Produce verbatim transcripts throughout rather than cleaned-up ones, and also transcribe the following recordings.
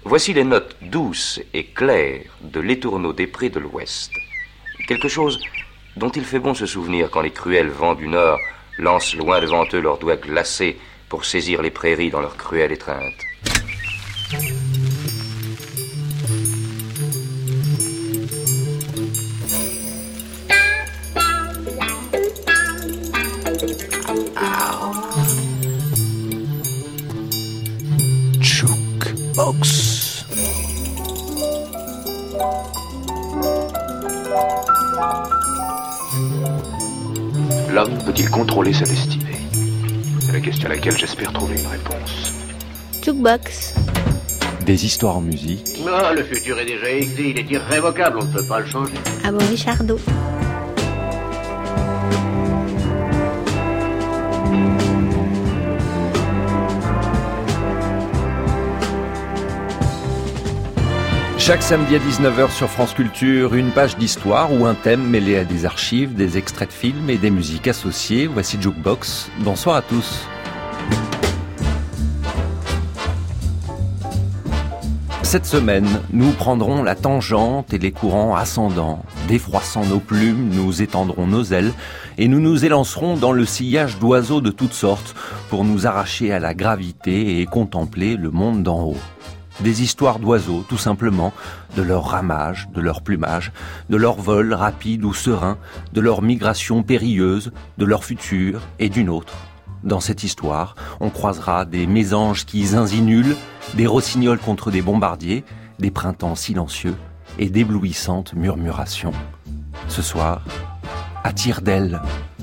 Voici les notes douces et claires de l'étourneau des prés de l'Ouest. Quelque chose dont il fait bon se souvenir quand les cruels vents du Nord lancent loin devant eux leurs doigts glacés pour saisir les prairies dans leur cruelle étreinte. Jukebox. L'homme peut-il contrôler sa destinée? C'est la question à laquelle j'espère trouver une réponse. Jukebox. Des histoires en musique. Ah, le futur est déjà écrit, il est irrévocable, on ne peut pas le changer. Ah bon, Richardo. Chaque samedi à dix-neuf heures sur France Culture, une page d'histoire ou un thème mêlé à des archives, des extraits de films et des musiques associées. Voici Jukebox. Bonsoir à tous. Cette semaine, nous prendrons la tangente et les courants ascendants. Défroissant nos plumes, nous étendrons nos ailes et nous nous élancerons dans le sillage d'oiseaux de toutes sortes pour nous arracher à la gravité et contempler le monde d'en haut. Des histoires d'oiseaux, tout simplement, de leur ramage, de leur plumage, de leur vol rapide ou serein, de leur migration périlleuse, de leur futur et d'une autre. Dans cette histoire, on croisera des mésanges qui zinzinulent, des rossignols contre des bombardiers, des printemps silencieux et d'éblouissantes murmurations. Ce soir, à tire-d'aile.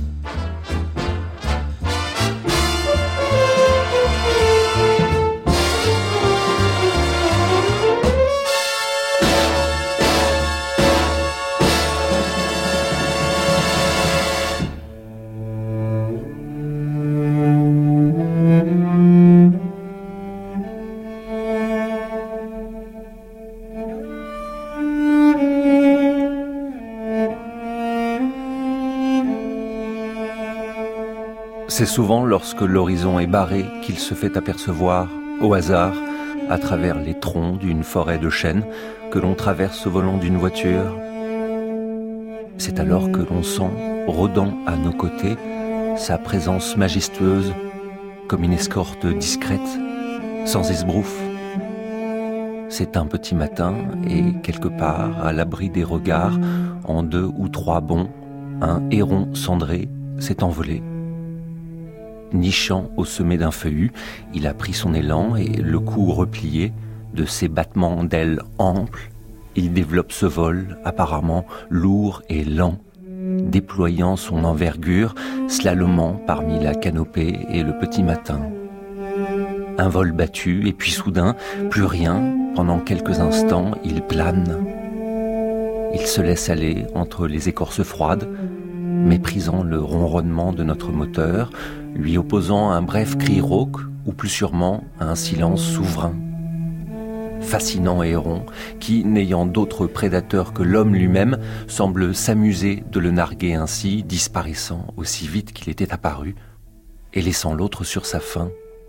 C'est souvent lorsque l'horizon est barré qu'il se fait apercevoir, au hasard, à travers les troncs d'une forêt de chênes, que l'on traverse au volant d'une voiture. C'est alors que l'on sent, rôdant à nos côtés, sa présence majestueuse, comme une escorte discrète, sans esbrouffe. C'est un petit matin, et quelque part, à l'abri des regards, en deux ou trois bonds, un héron cendré s'est envolé. Nichant au sommet d'un feuillu, il a pris son élan et, le cou replié, de ses battements d'ailes amples, il développe ce vol apparemment lourd et lent, déployant son envergure, slalomant parmi la canopée et le petit matin. Un vol battu et puis soudain, plus rien, pendant quelques instants, il plane. Il se laisse aller entre les écorces froides, méprisant le ronronnement de notre moteur, lui opposant un bref cri rauque ou plus sûrement un silence souverain. Fascinant héron qui, n'ayant d'autre prédateur que l'homme lui-même, semble s'amuser de le narguer ainsi, disparaissant aussi vite qu'il était apparu et laissant l'autre sur sa faim.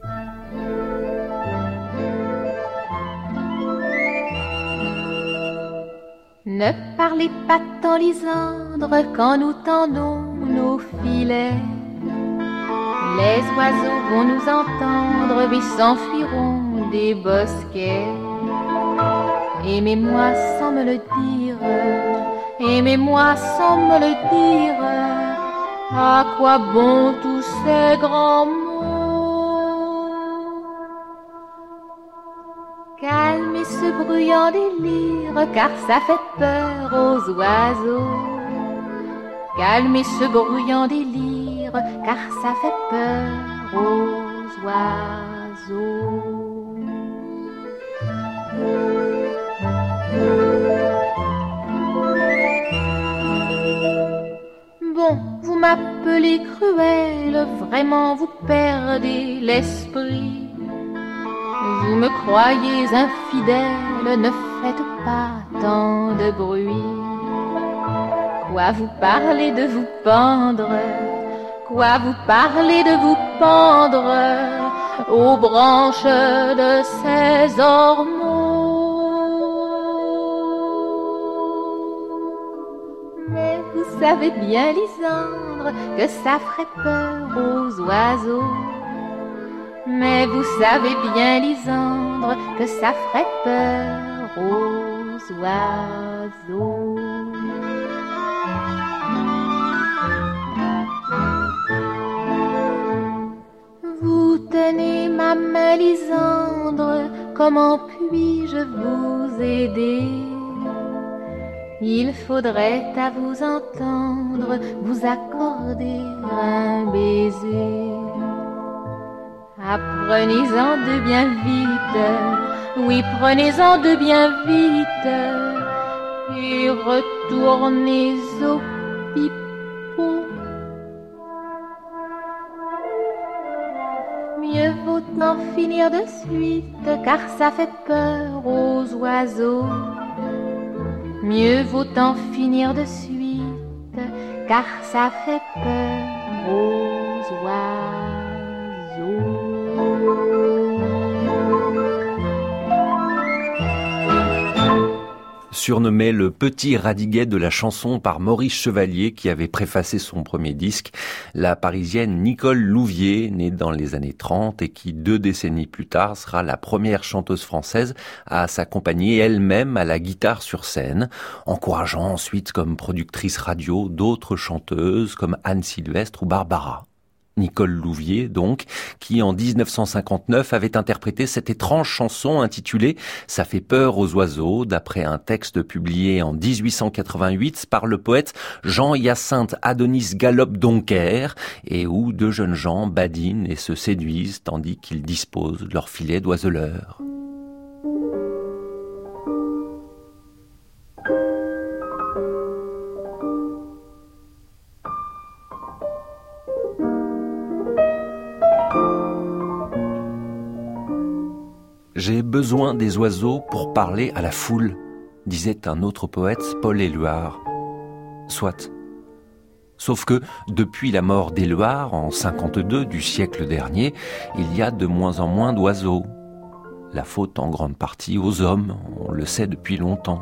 Ne parlez pas tant, Lysandre, quand nous tendons nos filets. Les oiseaux vont nous entendre et s'enfuiront des bosquets. Aimez-moi sans me le dire, aimez-moi sans me le dire. À quoi bon tous ces grands mots? Calmez ce bruyant délire, car ça fait peur aux oiseaux. Calmez ce bruyant délire, car ça fait peur aux oiseaux. Bon, vous m'appelez cruelle, vraiment vous perdez l'esprit. Vous me croyez infidèle, ne faites pas tant de bruit. Quoi vous parlez de vous pendre? Quoi vous parlez de vous pendre? aux branches de ses ormeaux. Mais vous savez bien, Lysandre, que ça ferait peur aux oiseaux. Mais vous savez bien, Lysandre, que ça ferait peur aux oiseaux. Vous tenez ma main, Lysandre, comment puis-je vous aider? Il faudrait à vous entendre vous accorder un baiser. Apprenez-en de bien vite, oui, prenez-en de bien vite, et retournez au pipeau. Mieux vaut en finir de suite, car ça fait peur aux oiseaux. Mieux vaut en finir de suite, car ça fait peur aux oiseaux. Surnommé le petit Radiguet de la chanson par Maurice Chevalier, qui avait préfacé son premier disque, la Parisienne Nicole Louvier, née dans les années trente et qui, deux décennies plus tard, sera la première chanteuse française à s'accompagner elle-même à la guitare sur scène, encourageant ensuite comme productrice radio d'autres chanteuses comme Anne Sylvestre ou Barbara. Nicole Louvier, donc, qui en dix-neuf cent cinquante-neuf avait interprété cette étrange chanson intitulée « Ça fait peur aux oiseaux » d'après un texte publié en dix-huit cent quatre-vingt-huit par le poète Jean-Hyacinthe Adonis Galop-Doncker et où deux jeunes gens badinent et se séduisent tandis qu'ils disposent de leur filet d'oiseleur. « J'ai besoin des oiseaux pour parler à la foule », disait un autre poète, Paul Éluard. Soit. Sauf que, depuis la mort d'Éluard, en cinquante-deux du siècle dernier, il y a de moins en moins d'oiseaux. La faute en grande partie aux hommes, on le sait depuis longtemps.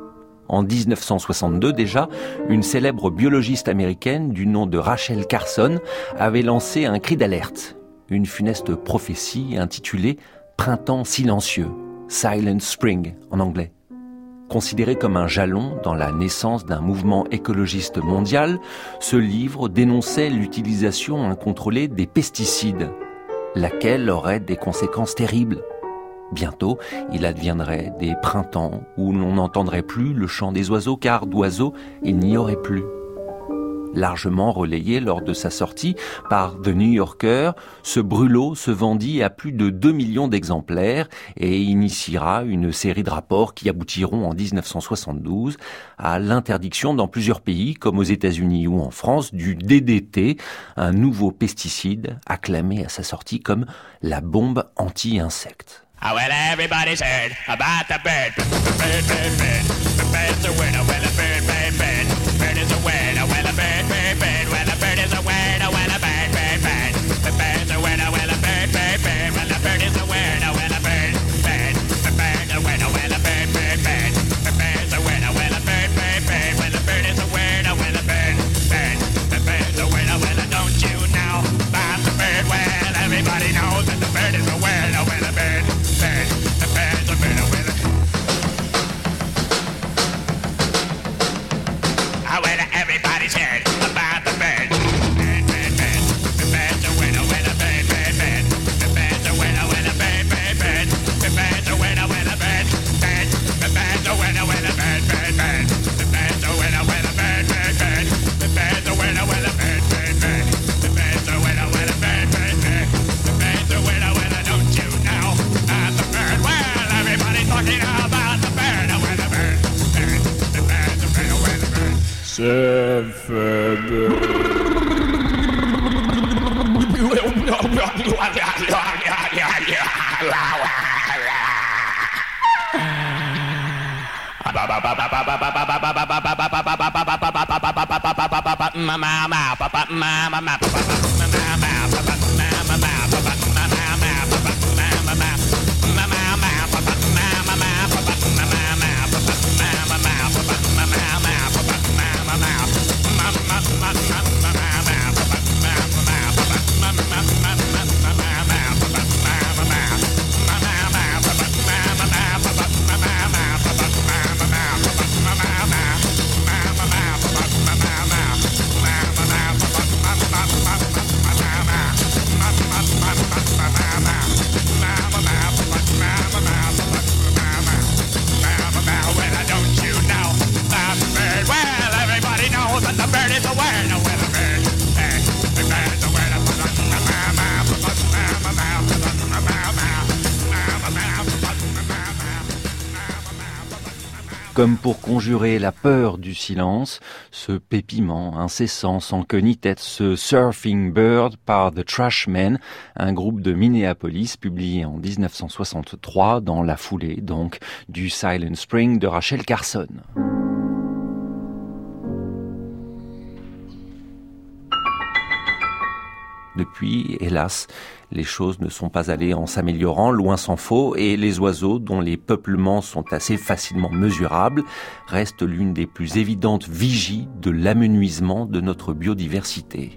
En dix-neuf cent soixante-deux déjà, une célèbre biologiste américaine du nom de Rachel Carson avait lancé un cri d'alerte, une funeste prophétie intitulée « Printemps silencieux », « Silent Spring » en anglais. Considéré comme un jalon dans la naissance d'un mouvement écologiste mondial, ce livre dénonçait l'utilisation incontrôlée des pesticides, laquelle aurait des conséquences terribles. Bientôt, il adviendrait des printemps où l'on n'entendrait plus le chant des oiseaux, car d'oiseaux, il n'y aurait plus. Largement relayé lors de sa sortie par The New Yorker, ce brûlot se vendit à plus de deux millions d'exemplaires et initiera une série de rapports qui aboutiront en dix-neuf cent soixante-douze à l'interdiction dans plusieurs pays, comme aux États-Unis ou en France, du D D T, un nouveau pesticide acclamé à sa sortie comme la bombe anti-insectes. Oh, well, everybody's heard about the bird. Bird, bird, bird. The bird's a word. Oh, well, a bird, bird, bird. Bird is a word. Oh, well, a bird, bird, bird. Well, a bird is a word. Oh, well, a bird, bird, bird. The bird's a word. Oh, well, a bird, bird, bird. Well, a bird is a word. Oh, well, a bird, bird. The bird's a word. Oh, well, a bird, bird, bird. The bird's a word. Oh, well, a bird, bird, bird. Well, a bird is a word. Oh, well, a bird, bird. The bird's a word. Oh, well, don't you know about the bird? Well, everybody knows that the bird is a word. Oh, well, a bird. Bird, the bird's a bird, with it. Oh, well, everybody's heard about the bird. Bird, bird, bird. The bird's a winner, winner, bird, bird, bird. The bird's a winner, winner, bird, bird, bird. The bird's a winner, winner, bird, bird. The bird's a winner, winner, bird, bird, bird. The bird's a winner, winner, bird, bird, bird. The bird's a winner, winner, bird, bird, bird. The bird's a winner, winner, bird, bird, bird. The bird's a winner, winner, don't you know? The bird, well, everybody's talking about the bird, oh, well, the bird, bird, the bird, the bird, oh, well, the bird. C'est fait Comme pour conjurer la peur du silence, ce pépiment incessant sans queue ni tête, ce Surfing Bird par The Trashmen, un groupe de Minneapolis publié en dix-neuf cent soixante-trois dans la foulée donc du Silent Spring de Rachel Carson. Depuis, hélas, les choses ne sont pas allées en s'améliorant, loin s'en faut, et les oiseaux, dont les peuplements sont assez facilement mesurables, restent l'une des plus évidentes vigies de l'amenuisement de notre biodiversité.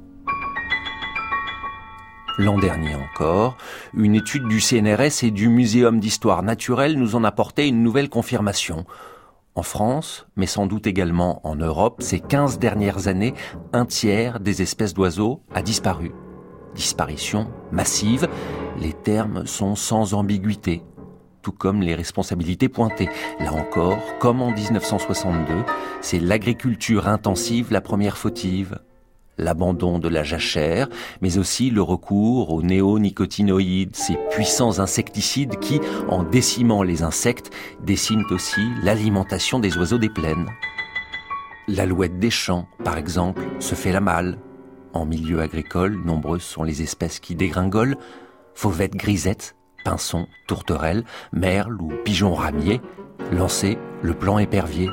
L'an dernier encore, une étude du C N R S et du Muséum d'histoire naturelle nous en apportait une nouvelle confirmation. En France, mais sans doute également en Europe, ces quinze dernières années, un tiers des espèces d'oiseaux a disparu. Disparition massive, les termes sont sans ambiguïté, tout comme les responsabilités pointées. Là encore, comme en dix-neuf cent soixante-deux, c'est l'agriculture intensive la première fautive. L'abandon de la jachère, mais aussi le recours aux néonicotinoïdes, ces puissants insecticides qui, en décimant les insectes, déciment aussi l'alimentation des oiseaux des plaines. L'alouette des champs, par exemple, se fait la malle. En milieu agricole, nombreuses sont les espèces qui dégringolent. Fauvettes grisettes, pinsons, tourterelles, merles ou pigeons ramiers. Lancez le plan épervier.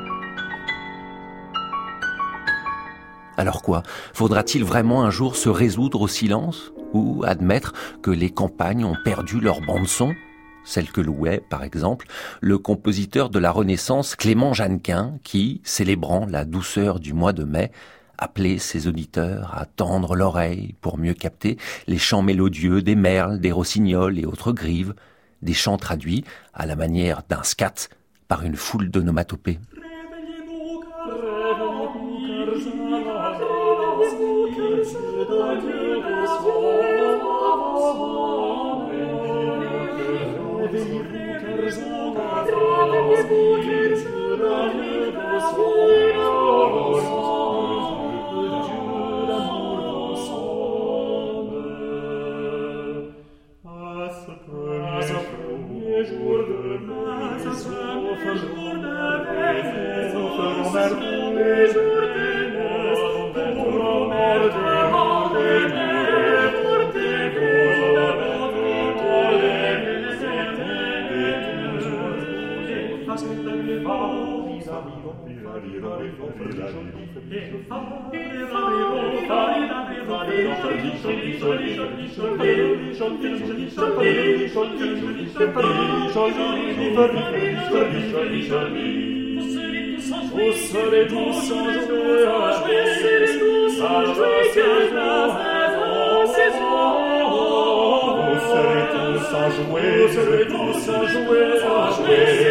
Alors quoi ? Faudra-t-il vraiment un jour se résoudre au silence ou admettre que les campagnes ont perdu leur bande-son ? Celle que louait, par exemple, le compositeur de la Renaissance Clément Jeannequin qui, célébrant la douceur du mois de mai, appelait ses auditeurs à tendre l'oreille pour mieux capter les chants mélodieux des merles, des rossignols et autres grives, des chants traduits, à la manière d'un scat, par une foule d'onomatopées. Vous serez tous en jouer à la saison. Vous serez tous en jouer, vous serez tous en jouer à la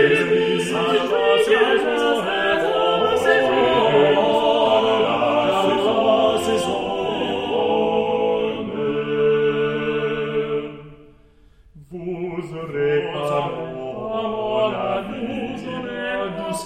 saison. Vous aurez à mon avis, vous aurez douce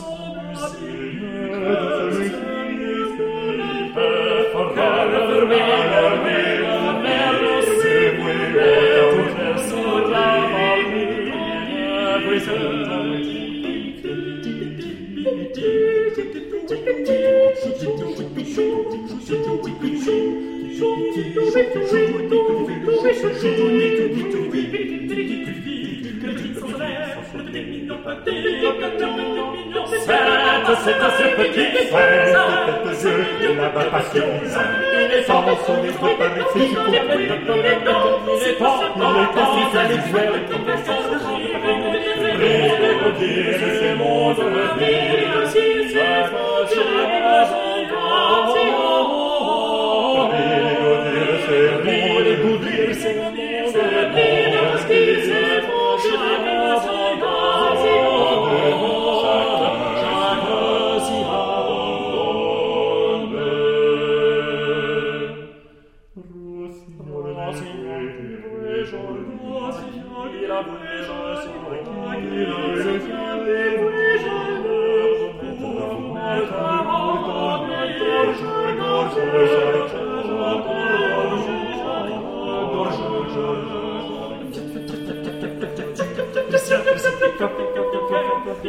C'est assez petit, c'est peut-être jeu, la belle passion. Il est temps, on est trop avec ses jupes. Il est temps, il est temps, il est jouer avec ton personne. Brise les redires, c'est mon devenir. C'est facile, c'est bon, les goudires, c'est mon devenir. C'est mon chacun, son gars, Thank you.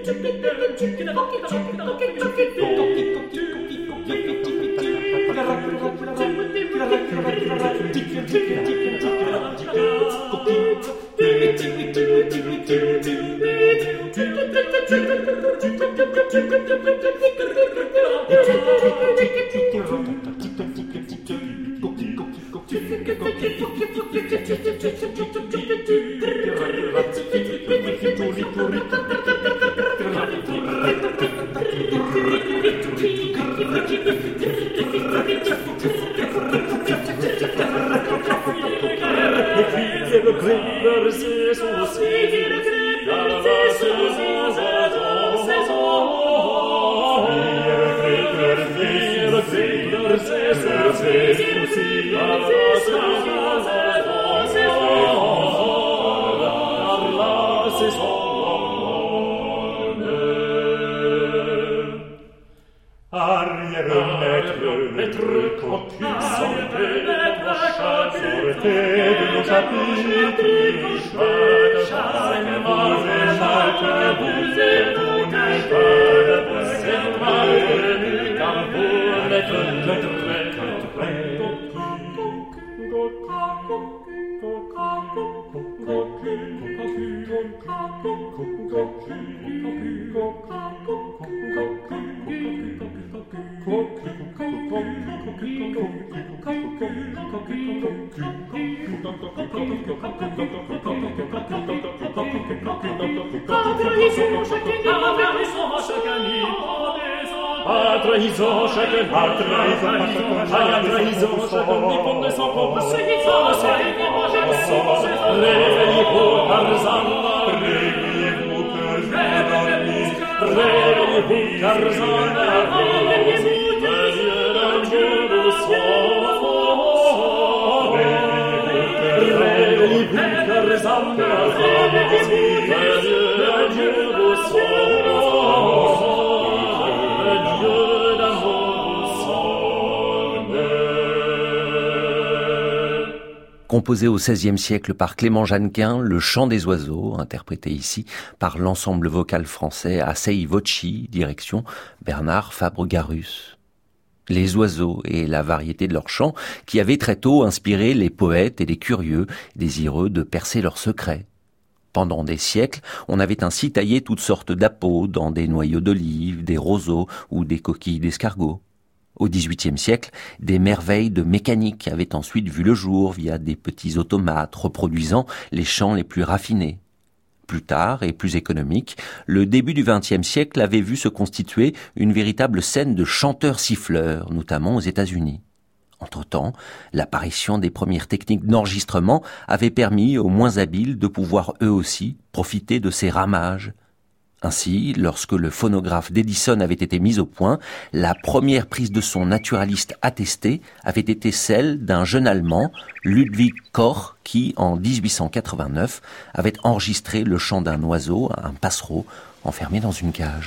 Composé au seizième siècle par Clément Jeannequin, le chant des oiseaux, interprété ici par l'ensemble vocal français Assai Voci, direction Bernard Fabre-Garus. Les oiseaux et la variété de leur chant qui avaient très tôt inspiré les poètes et les curieux, désireux de percer leurs secrets. Pendant des siècles, on avait ainsi taillé toutes sortes d'appos dans des noyaux d'olive, des roseaux ou des coquilles d'escargot. Au dix-huitième siècle, des merveilles de mécanique avaient ensuite vu le jour via des petits automates reproduisant les chants les plus raffinés. Plus tard et plus économique, le début du vingtième siècle avait vu se constituer une véritable scène de chanteurs-siffleurs, notamment aux États-Unis. Entre-temps, l'apparition des premières techniques d'enregistrement avait permis aux moins habiles de pouvoir eux aussi profiter de ces ramages. Ainsi, lorsque le phonographe d'Edison avait été mis au point, la première prise de son naturaliste attestée avait été celle d'un jeune Allemand, Ludwig Koch, qui, en dix-huit cent quatre-vingt-neuf, avait enregistré le chant d'un oiseau, un passereau, enfermé dans une cage.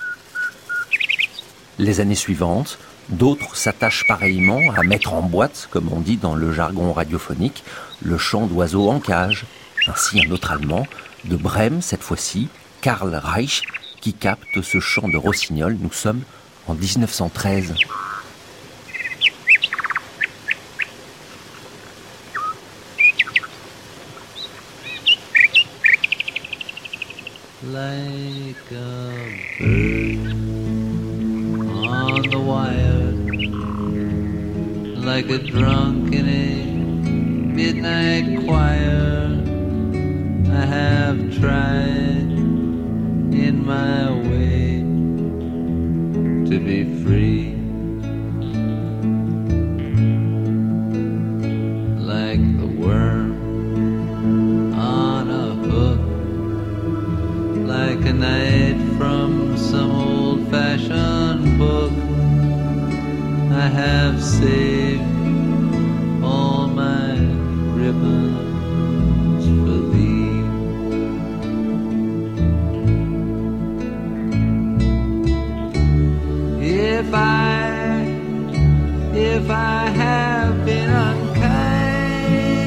Les années suivantes, d'autres s'attachent pareillement à mettre en boîte, comme on dit dans le jargon radiophonique, le chant d'oiseaux en cage. Ainsi, un autre Allemand, de Brême cette fois-ci, Karl Reich, qui capte ce chant de rossignol. Nous sommes en dix-neuf cent treize. Like a bird on the wire, like a drunk in a midnight choir, I have tried in my way to be free, like the worm on a hook, like a night from some old-fashioned book. I have saved all my ribbons for thee. If I, if I have been unkind,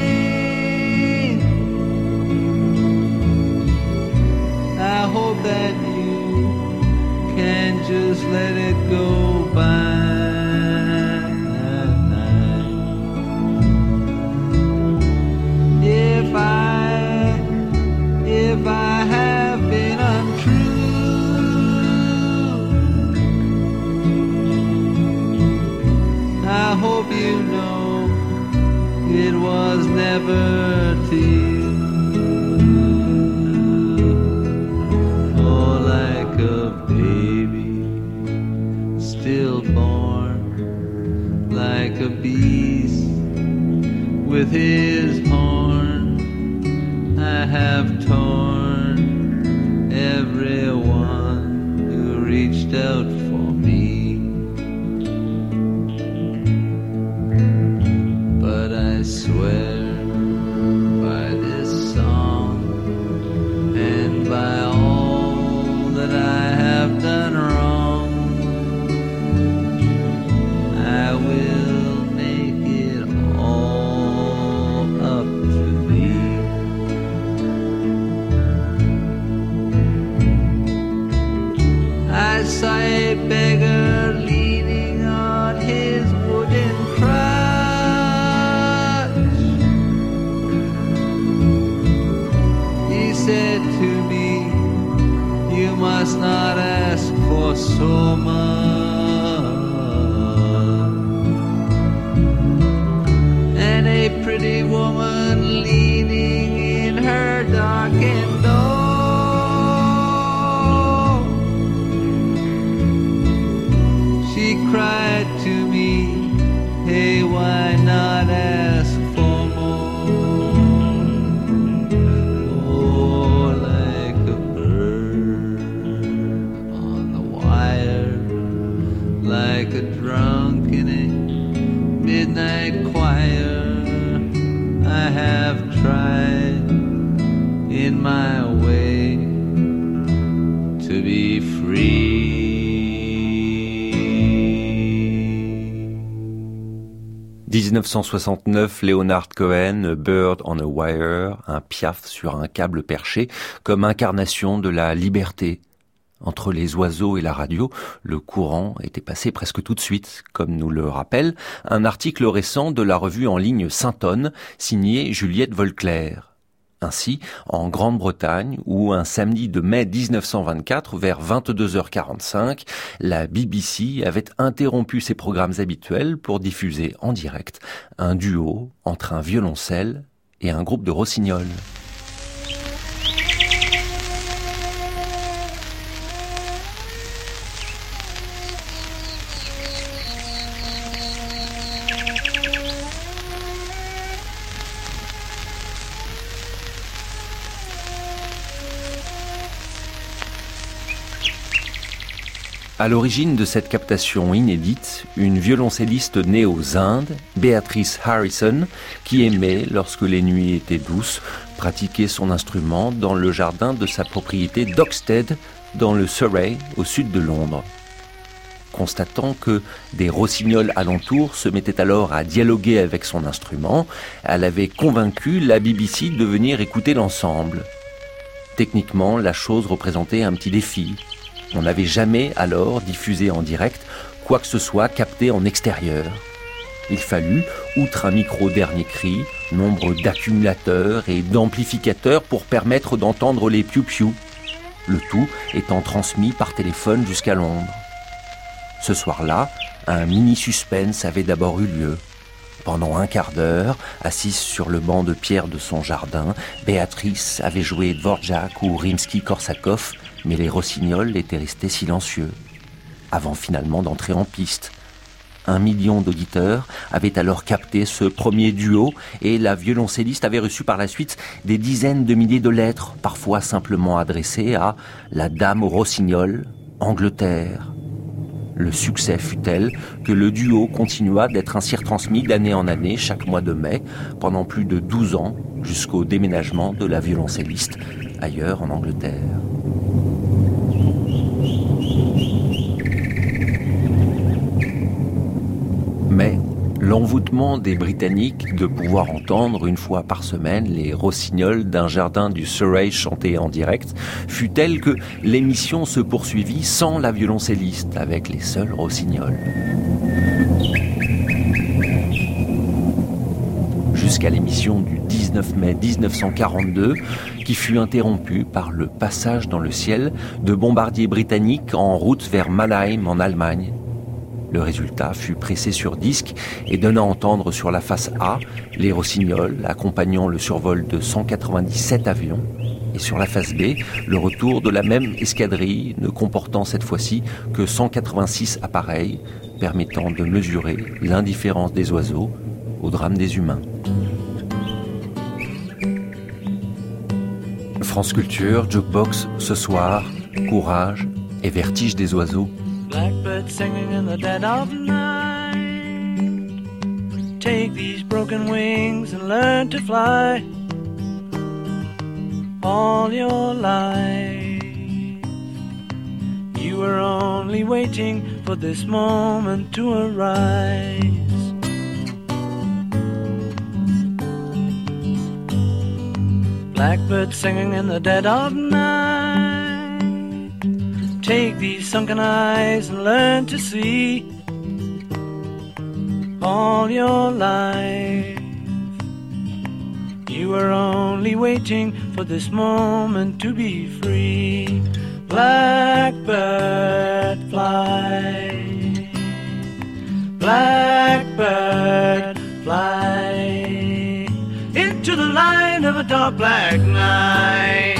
I hope that just let it go by. If I, if I have been untrue, I hope you know it was never to you. For like a baby stillborn, like a beast with his horn, I have torn everyone who reached out for me. But I swear by this song and by all that I have done wrong, I will make it all up to thee. I saw a beggar leaning on his wooden crutch. He said to me, you must not ask for so much. And a pretty woman leaning in her darkened door, she cried to me, hey, why not ask for more? Oh, like a bird on the wire, like a drunk in a midnight choir, I have tried in my way to be free. dix-neuf cent soixante-neuf, Leonard Cohen, Bird on a Wire, un piaf sur un câble perché, comme incarnation de la liberté. Entre les oiseaux et la radio, le courant était passé presque tout de suite, comme nous le rappelle un article récent de la revue en ligne Saint-Onne, signé Juliette Volclair. Ainsi, en Grande-Bretagne, où un samedi de mai dix-neuf cent vingt-quatre, vers vingt-deux heures quarante-cinq, la B B C avait interrompu ses programmes habituels pour diffuser en direct un duo entre un violoncelle et un groupe de rossignols. À l'origine de cette captation inédite, une violoncelliste née aux Indes, Beatrice Harrison, qui aimait, lorsque les nuits étaient douces, pratiquer son instrument dans le jardin de sa propriété d'Oxted, dans le Surrey, au sud de Londres. Constatant que des rossignols alentours se mettaient alors à dialoguer avec son instrument, elle avait convaincu la B B C de venir écouter l'ensemble. Techniquement, la chose représentait un petit défi. On n'avait jamais alors diffusé en direct quoi que ce soit capté en extérieur. Il fallut, outre un micro dernier cri, nombre d'accumulateurs et d'amplificateurs pour permettre d'entendre les piou-piou, le tout étant transmis par téléphone jusqu'à Londres. Ce soir-là, un mini-suspense avait d'abord eu lieu. Pendant un quart d'heure, assise sur le banc de pierre de son jardin, Béatrice avait joué Dvorak ou Rimsky-Korsakov, mais les rossignols étaient restés silencieux, avant finalement d'entrer en piste. Un million d'auditeurs avaient alors capté ce premier duo et la violoncelliste avait reçu par la suite des dizaines de milliers de lettres, parfois simplement adressées à la dame aux rossignols, Angleterre. Le succès fut tel que le duo continua d'être ainsi retransmis d'année en année, chaque mois de mai, pendant plus de douze ans, jusqu'au déménagement de la violoncelliste ailleurs en Angleterre. Mais L'envoûtement des Britanniques de pouvoir entendre une fois par semaine les rossignols d'un jardin du Surrey chantés en direct fut tel que l'émission se poursuivit sans la violoncelliste, avec les seuls rossignols. Jusqu'à l'émission du dix-neuf mai dix-neuf cent quarante-deux, qui fut interrompue par le passage dans le ciel de bombardiers britanniques en route vers Mannheim en Allemagne. Le résultat fut pressé sur disque et donna à entendre sur la face A les rossignols accompagnant le survol de cent quatre-vingt-dix-sept avions, et sur la face B, le retour de la même escadrille ne comportant cette fois-ci que cent quatre-vingt-six appareils, permettant de mesurer l'indifférence des oiseaux au drame des humains. France Culture, Jukebox, ce soir, courage et vertige des oiseaux. Blackbird singing in the dead of night. Take these broken wings and learn to fly. All your life, you were only waiting for this moment to arise. Blackbird singing in the dead of night. Take these sunken eyes and learn to see. All your life, you were only waiting for this moment to be free. Blackbird fly, blackbird fly, into the light of a dark black night.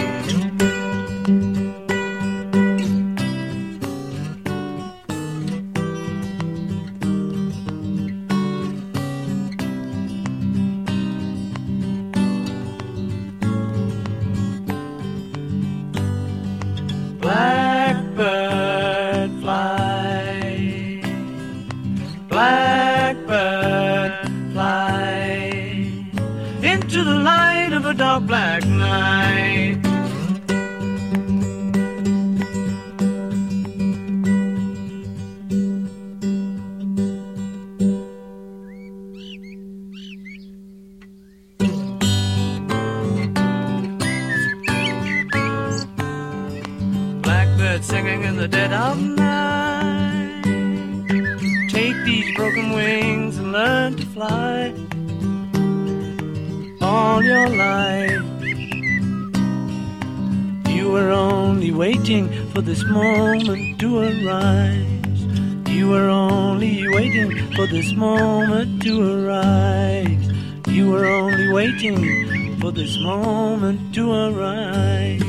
Blackbird fly, blackbird fly, into the light of a dark black night. Blackbird singing in the dead of night. Take these broken wings and learn to fly. All your life, you were only waiting for this moment to arise. You were only waiting for this moment to arise. You were only waiting for this moment to arise.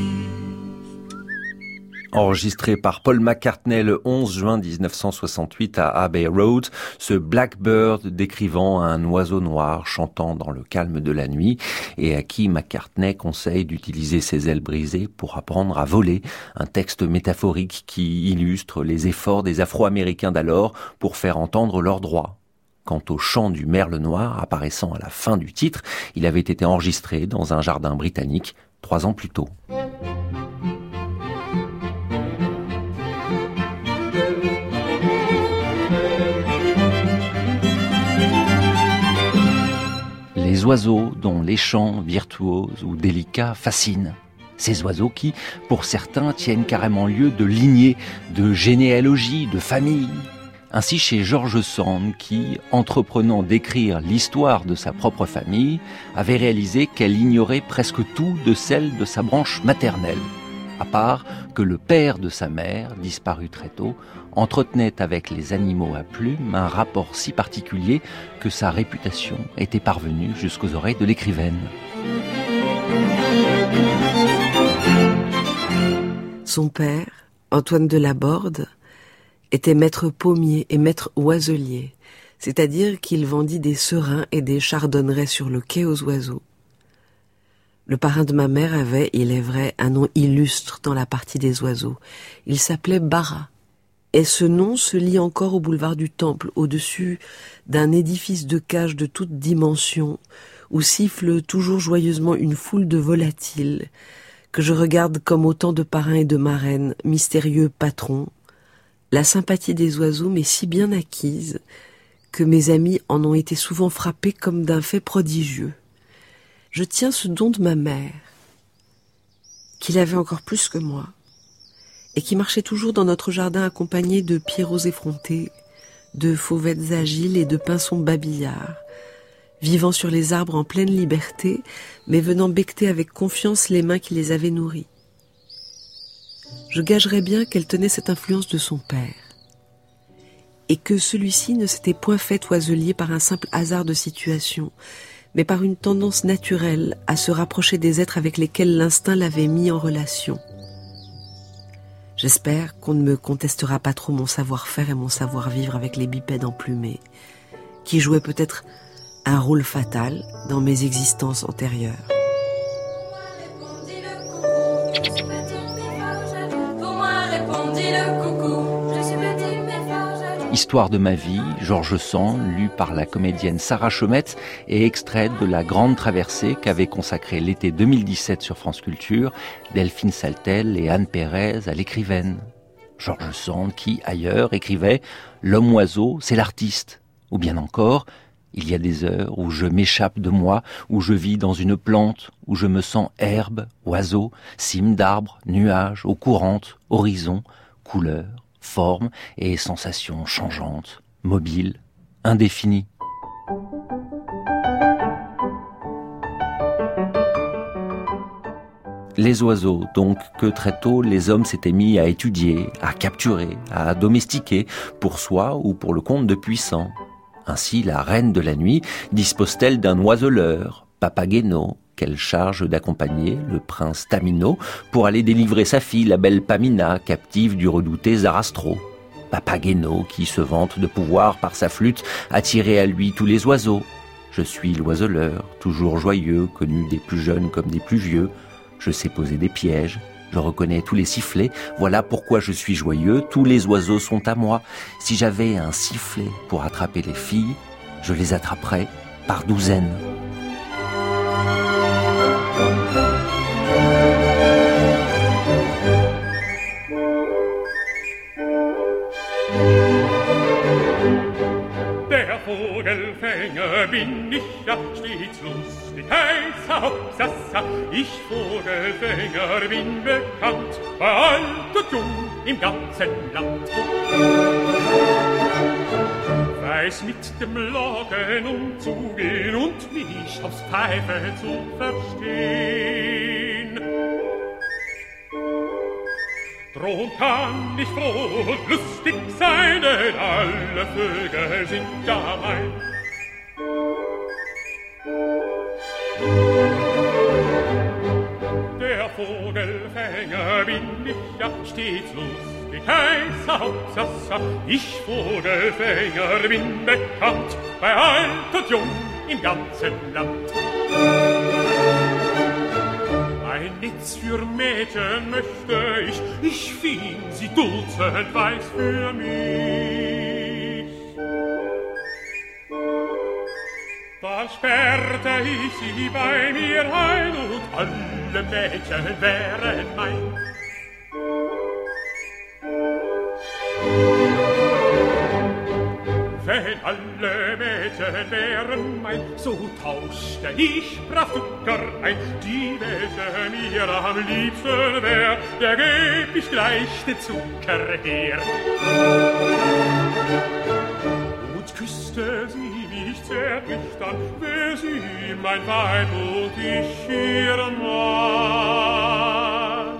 Enregistré par Paul McCartney le onze juin dix-neuf cent soixante-huit à Abbey Road, ce Blackbird décrivant un oiseau noir chantant dans le calme de la nuit et à qui McCartney conseille d'utiliser ses ailes brisées pour apprendre à voler, un texte métaphorique qui illustre les efforts des Afro-Américains d'alors pour faire entendre leurs droits. Quant au chant du merle noir apparaissant à la fin du titre, il avait été enregistré dans un jardin britannique trois ans plus tôt. Les oiseaux dont les chants virtuoses ou délicats fascinent. Ces oiseaux qui, pour certains, tiennent carrément lieu de lignée, de généalogie, de famille. Ainsi chez George Sand qui, entreprenant d'écrire l'histoire de sa propre famille, avait réalisé qu'elle ignorait presque tout de celle de sa branche maternelle, à part que le père de sa mère, disparu très tôt, entretenait avec les animaux à plumes un rapport si particulier que sa réputation était parvenue jusqu'aux oreilles de l'écrivaine. Son père, Antoine de Laborde, était maître pommier et maître oiselier, c'est-à-dire qu'il vendit des serins et des chardonnerets sur le quai aux oiseaux. Le parrain de ma mère avait, il est vrai, un nom illustre dans la partie des oiseaux. Il s'appelait Barra. Et ce nom se lit encore au boulevard du Temple, au-dessus d'un édifice de cage de toute dimension, où siffle toujours joyeusement une foule de volatiles, que je regarde comme autant de parrains et de marraines, mystérieux patrons. La sympathie des oiseaux m'est si bien acquise que mes amis en ont été souvent frappés comme d'un fait prodigieux. Je tiens ce don de ma mère, qu'il avait encore plus que moi, et qui marchait toujours dans notre jardin accompagné de pierrots effrontés, de fauvettes agiles et de pinsons babillards, vivant sur les arbres en pleine liberté, mais venant becqueter avec confiance les mains qui les avaient nourris. Je gagerais bien qu'elle tenait cette influence de son père, et que celui-ci ne s'était point fait oiselier par un simple hasard de situation, mais par une tendance naturelle à se rapprocher des êtres avec lesquels l'instinct l'avait mis en relation. J'espère qu'on ne me contestera pas trop mon savoir-faire et mon savoir-vivre avec les bipèdes emplumés, qui jouaient peut-être un rôle fatal dans mes existences antérieures. Histoire de ma vie, Georges Sand, lu par la comédienne Sarah Chaumette et extrait de la grande traversée qu'avait consacrée l'été deux mille dix-sept sur France Culture Delphine Saltel et Anne Pérez à l'écrivaine. Georges Sand qui, ailleurs, écrivait « L'homme-oiseau, c'est l'artiste » ou bien encore « Il y a des heures où je m'échappe de moi, où je vis dans une plante, où je me sens herbe, oiseau, cime d'arbres, nuages, eau courante, horizon, couleurs. Formes et sensations changeantes, mobiles, indéfinies. Les oiseaux, donc, que très tôt les hommes s'étaient mis à étudier, à capturer, à domestiquer, pour soi ou pour le compte de puissants. Ainsi, la reine de la nuit dispose-t-elle d'un oiseleur, Papageno, qu'elle charge d'accompagner le prince Tamino pour aller délivrer sa fille, la belle Pamina, captive du redouté Zarastro. Papageno qui se vante de pouvoir par sa flûte attirer à lui tous les oiseaux. Je suis l'oiseleur, toujours joyeux, connu des plus jeunes comme des plus vieux. Je sais poser des pièges, je reconnais tous les sifflets, voilà pourquoi je suis joyeux, tous les oiseaux sont à moi. Si j'avais un sifflet pour attraper les filles, je les attraperais par douzaines. Der Vogelfänger bin ich ja stets lustig, heißer Hopsassa. Ich Vogelfänger bin bekannt, bei alt und jung im ganzen Land. Weiß mit dem Locken umzugehen und mich aufs Pfeifen zu verstehen. Drum kann ich froh und lustig sein, denn alle Vögel sind ja mein. Der Vogelfänger bin ich ja stets lustig, heißer Hopsassa. Ich Vogelfänger bin bekannt, bei alt und jung im ganzen Land. Ein Netz für Mädchen möchte ich, ich fing sie dutzend weiß für mich. Da sperrte ich sie bei mir ein und alle Mädchen wären mein. Wenn alle Mädchen wären mein, so tauschte ich brav Zucker ein. Die welche mir am liebsten wär, der geb ich gleich den Zucker her. Und küsste sie mich zärtlich, dann wär sie mein Weib und ich ihr Mann.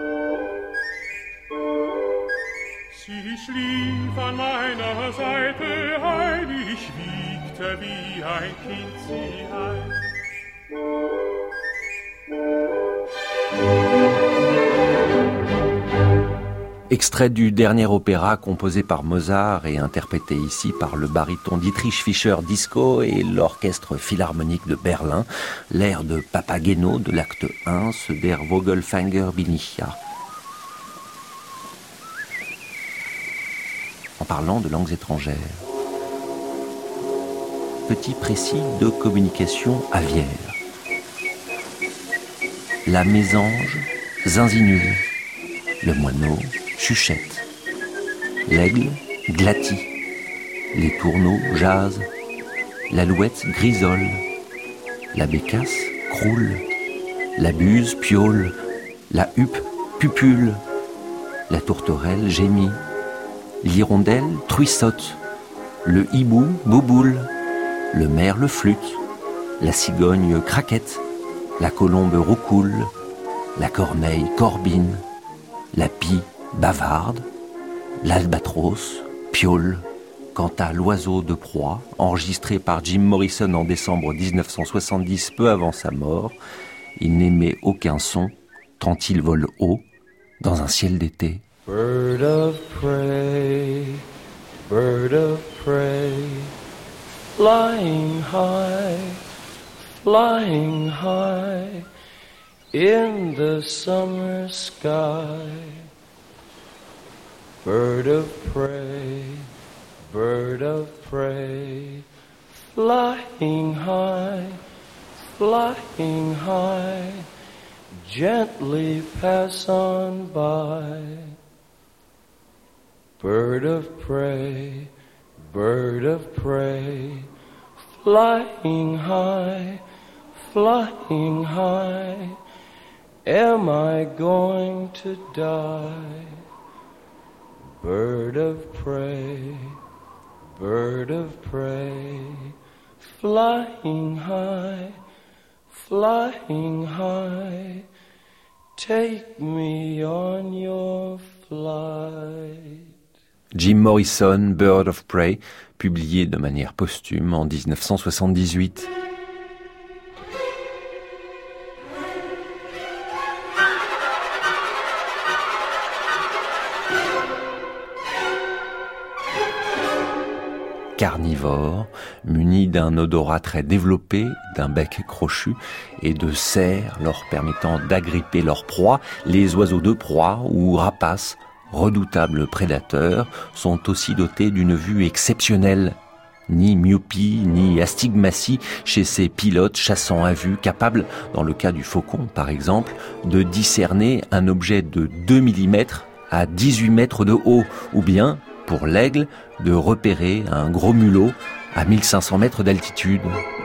Sie schlief an meiner Seite ein, ich wiegte wie ein Kind sie ein. Extrait du dernier opéra composé par Mozart et interprété ici par le baryton Dietrich Fischer-Dieskau et l'orchestre philharmonique de Berlin, l'air de Papageno de l'acte un, ce Der Vogelfänger bin ich ja. En parlant de langues étrangères. Petit précis de communication aviaire. La mésange zinzinule. Le moineau chuchette. L'aigle glatit. Les tourneaux jasent, l'alouette grisole, la bécasse croule, la buse piaule, la huppe pupule, la tourterelle gémit, l'hirondelle truissote, le hibou bouboule, le merle flûte, la cigogne craquette, la colombe roucoule, la corneille corbine, la pie bavarde, l'albatros piaule. Quant à l'oiseau de proie, enregistré par Jim Morrison en décembre dix-neuf cent soixante-dix, peu avant sa mort, il n'émet aucun son, tant il vole haut, dans un ciel d'été. Bird of prey, bird of prey, flying high, flying high, in the summer sky. Bird of prey, bird of prey, flying high, flying high, gently pass on by. Bird of prey, bird of prey, flying high, flying high, am I going to die? Bird of prey, bird of prey, flying high, flying high, take me on your flight. Jim Morrison, Bird of Prey, publié de manière posthume en dix-neuf cent soixante-dix-huit. Carnivores, munis d'un odorat très développé, d'un bec crochu et de serres leur permettant d'agripper leur proie, les oiseaux de proie ou rapaces, redoutables prédateurs, sont aussi dotés d'une vue exceptionnelle. Ni myopie, ni astigmatie chez ces pilotes chassant à vue, capables, dans le cas du faucon par exemple, de discerner un objet de deux millimètres à dix-huit mètres de haut, ou bien, pour l'aigle, de repérer un gros mulot à mille cinq cents mètres d'altitude.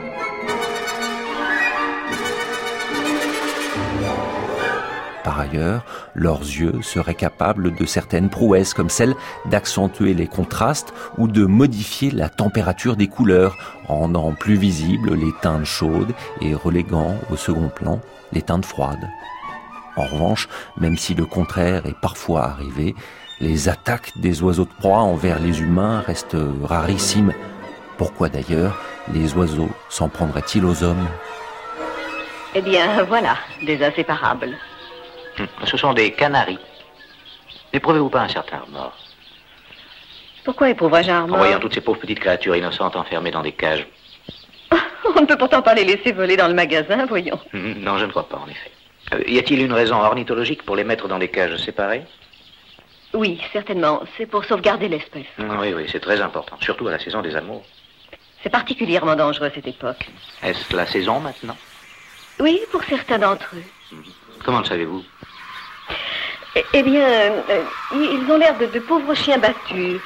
Par ailleurs, leurs yeux seraient capables de certaines prouesses, comme celle d'accentuer les contrastes ou de modifier la température des couleurs, rendant plus visibles les teintes chaudes et reléguant au second plan les teintes froides. En revanche, même si le contraire est parfois arrivé, les attaques des oiseaux de proie envers les humains restent rarissimes. Pourquoi d'ailleurs les oiseaux s'en prendraient-ils aux hommes ? Eh bien, voilà, des inséparables. Ce sont des canaris. N'éprouvez-vous pas un certain remords? Pourquoi éprouverais-je un remords? En voyant toutes ces pauvres petites créatures innocentes enfermées dans des cages. On ne peut pourtant pas les laisser voler dans le magasin, voyons. Non, je ne crois pas, en effet. Euh, y a-t-il une raison ornithologique pour les mettre dans des cages séparées? Oui, certainement. C'est pour sauvegarder l'espèce. Oui, oui, c'est très important, surtout à la saison des amours. C'est particulièrement dangereux, cette époque. Est-ce la saison, maintenant? Oui, pour certains d'entre eux. Comment le savez-vous? Eh, eh bien, euh, ils ont l'air de, de pauvres chiens battus.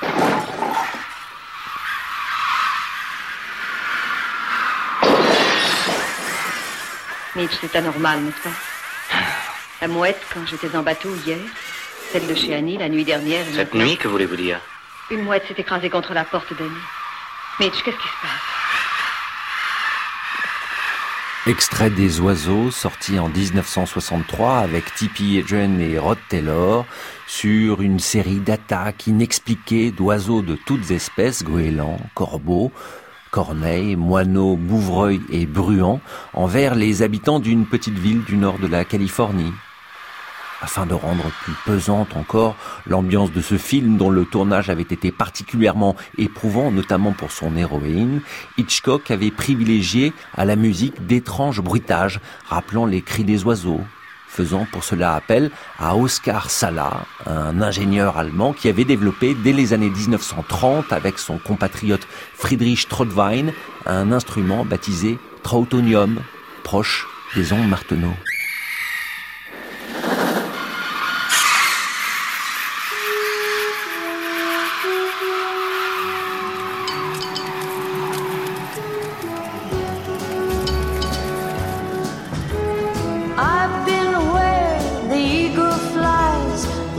Mitch, c'est anormal, n'est-ce pas? La mouette, quand j'étais en bateau hier, celle de chez Annie, la nuit dernière... Cette nuit, que voulez-vous dire? Une mouette s'est écrasée contre la porte d'Annie. Mitch, qu'est-ce qui se passe? Extrait des oiseaux, sorti en dix-neuf cent soixante-trois avec Tippi Hedren et Rod Taylor, sur une série d'attaques inexpliquées d'oiseaux de toutes espèces, goélands, corbeaux, corneilles, moineaux, bouvreuils et bruants, envers les habitants d'une petite ville du nord de la Californie. Afin de rendre plus pesante encore l'ambiance de ce film dont le tournage avait été particulièrement éprouvant, notamment pour son héroïne, Hitchcock avait privilégié à la musique d'étranges bruitages rappelant les cris des oiseaux, faisant pour cela appel à Oskar Sala, un ingénieur allemand qui avait développé dès les années dix-neuf cent trente avec son compatriote Friedrich Trautwein un instrument baptisé trautonium, proche des ondes Martenot.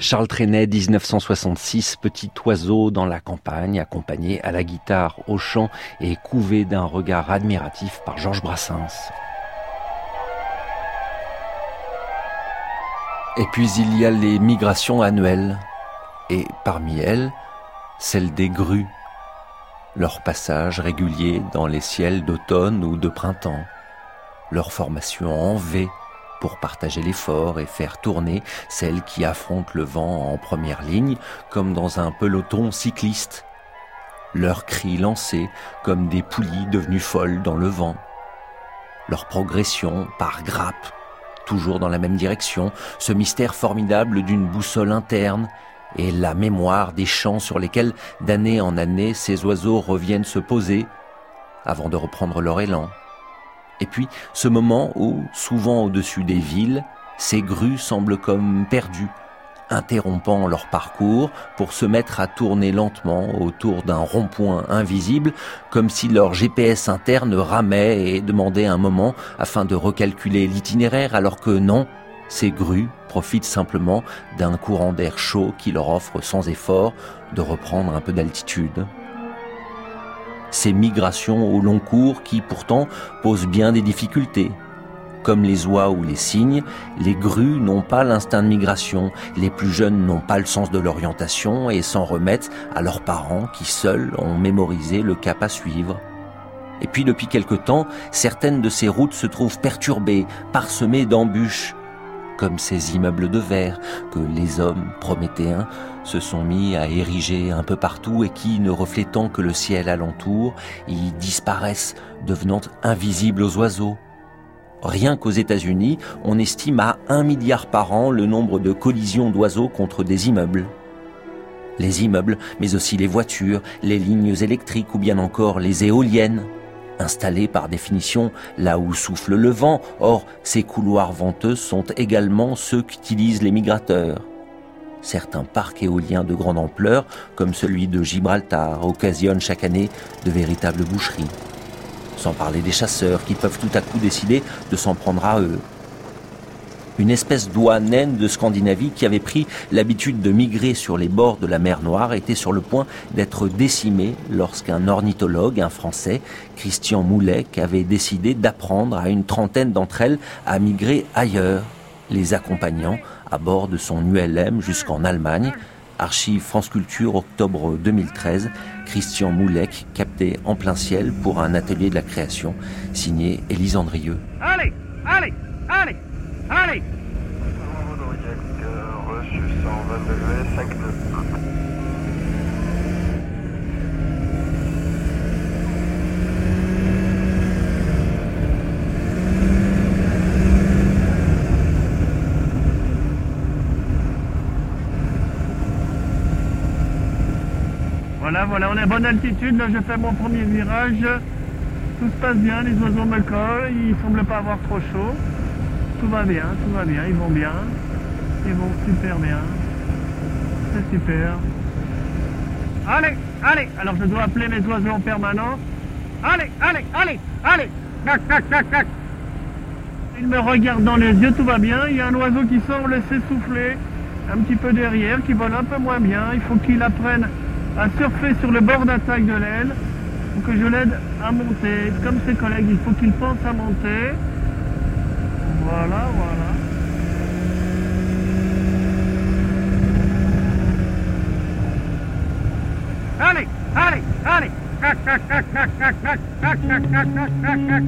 Charles Trenet, dix-neuf cent soixante-six, petit oiseau dans la campagne, accompagné à la guitare, au chant et couvé d'un regard admiratif par Georges Brassens. Et puis il y a les migrations annuelles, et parmi elles, celle des grues, leur passage régulier dans les ciels d'automne ou de printemps, leur formation en V, pour partager l'effort et faire tourner celles qui affrontent le vent en première ligne, comme dans un peloton cycliste. Leurs cris lancés comme des poulies devenues folles dans le vent. Leur progression par grappes, toujours dans la même direction, ce mystère formidable d'une boussole interne, et la mémoire des champs sur lesquels, d'année en année, ces oiseaux reviennent se poser, avant de reprendre leur élan. Et puis, ce moment où, souvent au-dessus des villes, ces grues semblent comme perdues, interrompant leur parcours pour se mettre à tourner lentement autour d'un rond-point invisible, comme si leur G P S interne ramait et demandait un moment afin de recalculer l'itinéraire, alors que non, ces grues profitent simplement d'un courant d'air chaud qui leur offre sans effort de reprendre un peu d'altitude. Ces migrations au long cours qui, pourtant, posent bien des difficultés. Comme les oies ou les cygnes, les grues n'ont pas l'instinct de migration, les plus jeunes n'ont pas le sens de l'orientation et s'en remettent à leurs parents qui, seuls, ont mémorisé le cap à suivre. Et puis, depuis quelque temps, certaines de ces routes se trouvent perturbées, parsemées d'embûches, comme ces immeubles de verre que les hommes prométhéens se sont mis à ériger un peu partout et qui, ne reflétant que le ciel alentour, y disparaissent, devenant invisibles aux oiseaux. Rien qu'aux États-Unis, on estime à un milliard par an le nombre de collisions d'oiseaux contre des immeubles. Les immeubles, mais aussi les voitures, les lignes électriques ou bien encore les éoliennes, installées par définition là où souffle le vent. Or, ces couloirs venteux sont également ceux qu'utilisent les migrateurs. Certains parcs éoliens de grande ampleur, comme celui de Gibraltar, occasionnent chaque année de véritables boucheries. Sans parler des chasseurs qui peuvent tout à coup décider de s'en prendre à eux. Une espèce d'oie naine de Scandinavie qui avait pris l'habitude de migrer sur les bords de la mer Noire était sur le point d'être décimée lorsqu'un ornithologue, un Français, Christian Moulek, avait décidé d'apprendre à une trentaine d'entre elles à migrer ailleurs, les accompagnant à bord de son U L M jusqu'en Allemagne. Archive France Culture, octobre deux mille treize, Christian Moulek, capté en plein ciel pour un atelier de la création, signé Élise Andrieux. Allez, allez, allez, allez. Reçu cent vingt degrés, cinq nœuds. Voilà, voilà, on est à bonne altitude, là je fais mon premier virage, tout se passe bien, les oiseaux me collent, ils semblent pas avoir trop chaud, tout va bien, tout va bien, ils vont bien, ils vont super bien, c'est super. Allez, allez, alors je dois appeler mes oiseaux en permanence, allez, allez, allez, allez, tac, tac, tac, tac. Ils me regardent dans les yeux, tout va bien, il y a un oiseau qui semble s'essouffler un petit peu derrière, qui vole un peu moins bien, il faut qu'il apprenne à surfer sur le bord d'attaque de l'aile pour que je l'aide à monter. Comme ses collègues, il faut qu'il pense à monter. Voilà, voilà. Allez, allez, allez. Tac, tac, tac, tac, tac, tac, tac, tac, tac, tac, tac, tac.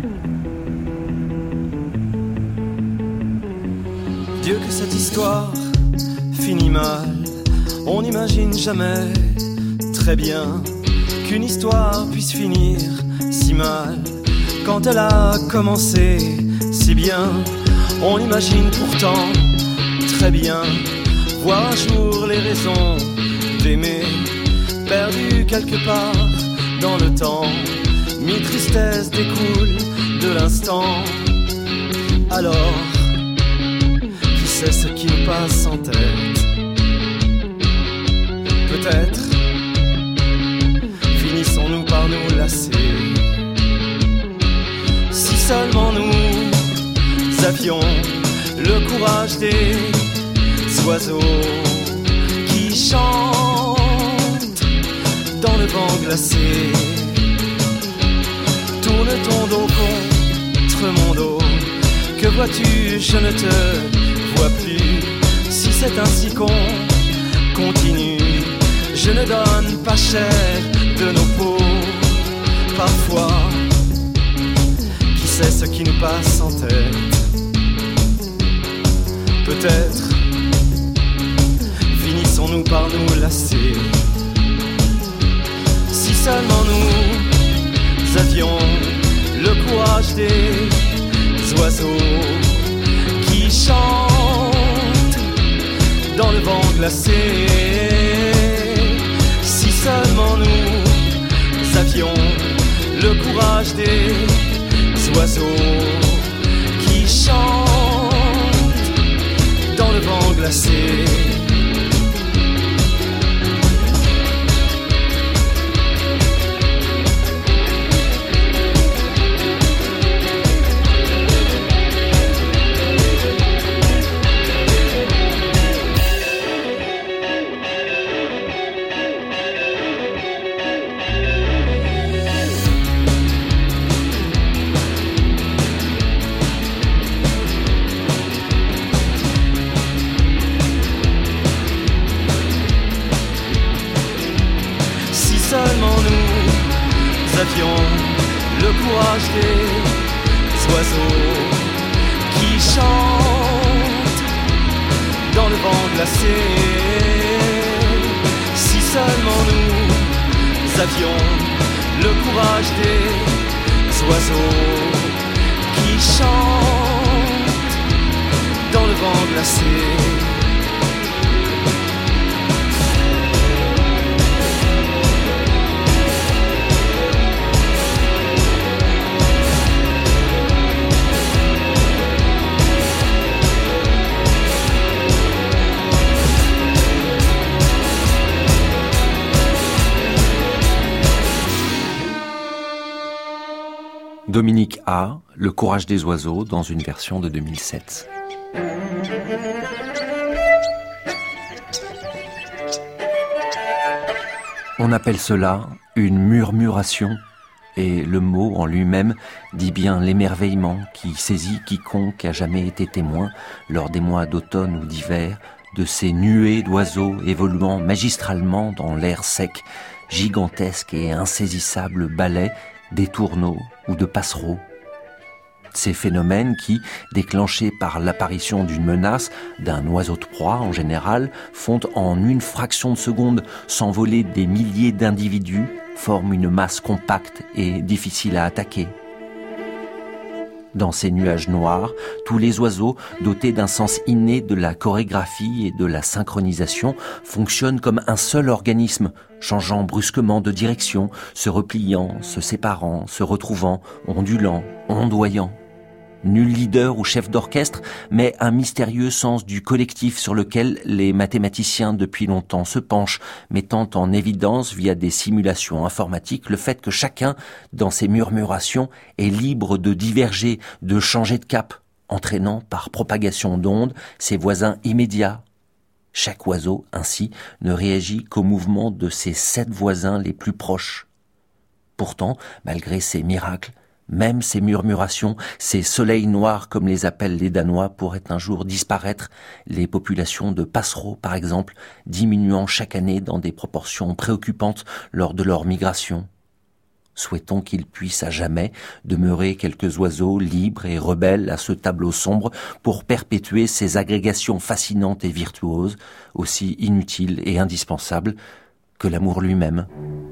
Dieu que cette histoire finit mal, on n'imagine jamais très bien qu'une histoire puisse finir si mal. Quand elle a commencé si bien, on imagine pourtant très bien voir un jour les raisons d'aimer perdues quelque part dans le temps. Mi tristesse découle de l'instant. Alors, qui sait ce qui nous passe en tête? Peut-être finissons-nous par nous lasser. Si seulement nous avions le courage des oiseaux. glacée. Tourne ton dos contre mon dos. Que vois-tu, je ne te vois plus. Si c'est ainsi qu'on continue, je ne donne pas cher de nos peaux. Parfois, qui sait ce qui nous passe en tête? Peut-être finissons-nous par nous lasser. Si seulement nous avions le courage des oiseaux qui chantent dans le vent glacé. Si seulement nous avions le courage des oiseaux qui chantent dans le vent glacé. Le courage des oiseaux qui chantent dans le vent glacé. Si seulement nous avions le courage des oiseaux qui chantent dans le vent glacé. Dominique A, Le courage des oiseaux, dans une version de deux mille sept. On appelle cela une murmuration, et le mot en lui-même dit bien l'émerveillement qui saisit quiconque a jamais été témoin, lors des mois d'automne ou d'hiver, de ces nuées d'oiseaux évoluant magistralement dans l'air sec, gigantesques et insaisissables balais des tourneaux ou de passereaux. Ces phénomènes qui, déclenchés par l'apparition d'une menace, d'un oiseau de proie en général, font en une fraction de seconde s'envoler des milliers d'individus, forment une masse compacte et difficile à attaquer. Dans ces nuages noirs, tous les oiseaux, dotés d'un sens inné de la chorégraphie et de la synchronisation, fonctionnent comme un seul organisme, changeant brusquement de direction, se repliant, se séparant, se retrouvant, ondulant, ondoyant. Nul leader ou chef d'orchestre, mais un mystérieux sens du collectif sur lequel les mathématiciens depuis longtemps se penchent, mettant en évidence via des simulations informatiques le fait que chacun, dans ses murmurations, est libre de diverger, de changer de cap, entraînant par propagation d'ondes ses voisins immédiats. Chaque oiseau, ainsi, ne réagit qu'au mouvement de ses sept voisins les plus proches. Pourtant, malgré ces miracles, même ces murmurations, ces soleils noirs comme les appellent les Danois pourraient un jour disparaître, les populations de passereaux par exemple, diminuant chaque année dans des proportions préoccupantes lors de leur migration. Souhaitons qu'ils puissent à jamais demeurer quelques oiseaux libres et rebelles à ce tableau sombre pour perpétuer ces agrégations fascinantes et virtuoses, aussi inutiles et indispensables que l'amour lui-même.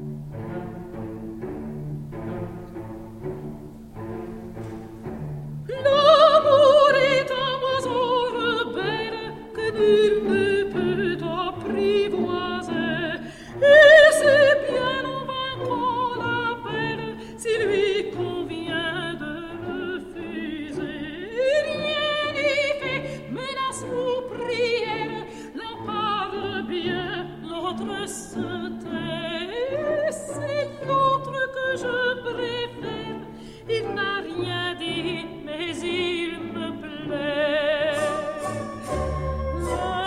Il ne peut apprivoiser, et c'est bien en vainquant l'appel, s'il lui convient de refuser. Rien n'y fait, menace ou prière, l'un parle bien, l'autre se tait. C'est l'autre que je préfère, il n'a rien dit, mais il me plaît.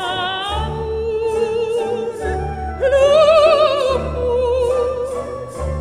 L'amour,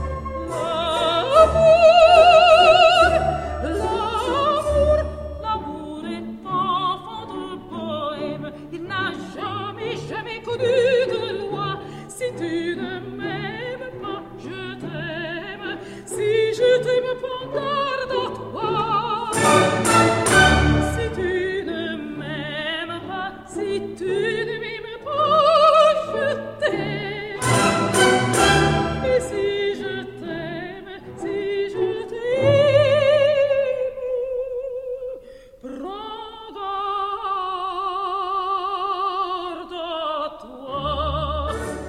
tu ne m'aimes pas, je t'aime. Si je t'aime pas, garde à toi. Si tu ne m'aimes pas, si tu ne m'aimes pas, je t'aime. Et si je t'aime, si je t'aime, prends garde à toi.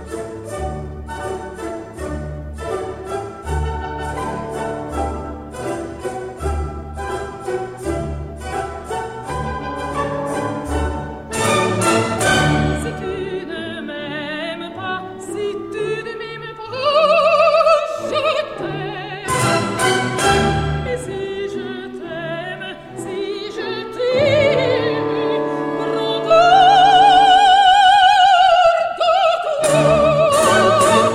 Si tu ne m'aimes pas, si tu ne m'aimes pas, je t'aime. Et si je t'aime, si je t'aime, prends garde à toi.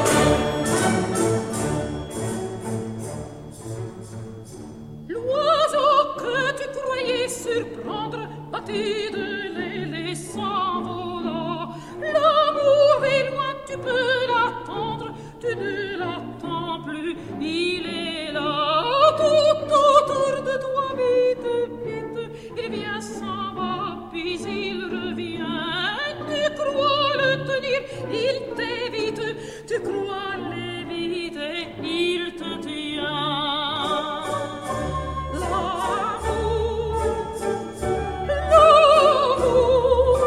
L'oiseau que tu croyais surprendre, battu de l'aile et s'envolant. L'amour est loin, tu peux l'attendre, tu ne l'attends plus, il est là, tout autour de toi, vite, vite, il vient, s'en va, puis il revient. Tu crois le tenir, il t'évite, tu crois l'éviter, il te tient. L'amour, l'amour,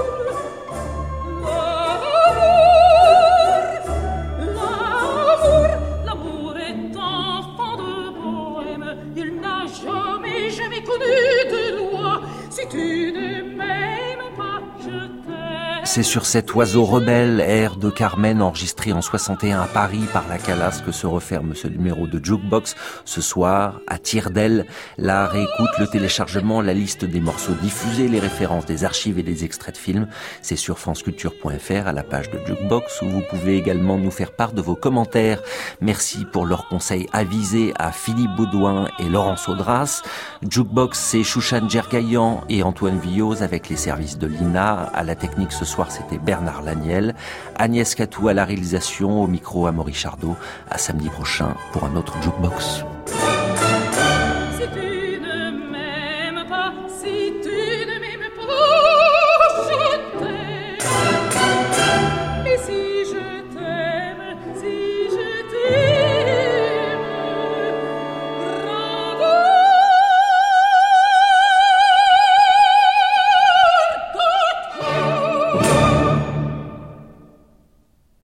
l'amour, l'amour est enfant de poème, il n'a jamais, jamais connu de loi. Si tu ne m'aimes pas, je t'aime. C'est sur cet oiseau rebelle, air de Carmen, enregistré en soixante et un à Paris par la Calas, que se referme ce numéro de Jukebox. Ce soir, à tire d'aile, la réécoute, le téléchargement, la liste des morceaux diffusés, les références des archives et des extraits de films. C'est sur franceculture point f r à la page de Jukebox, où vous pouvez également nous faire part de vos commentaires. Merci pour leurs conseils avisés à Philippe Baudouin et Laurence Audras. Jukebox, c'est Chouchan Djergaïan et Antoine Villose avec les services de l'I N A. À la technique ce soir, c'était Bernard Laniel. Agnès Catou à la réalisation, au micro Amaury Chardot. À samedi prochain pour un autre Jukebox.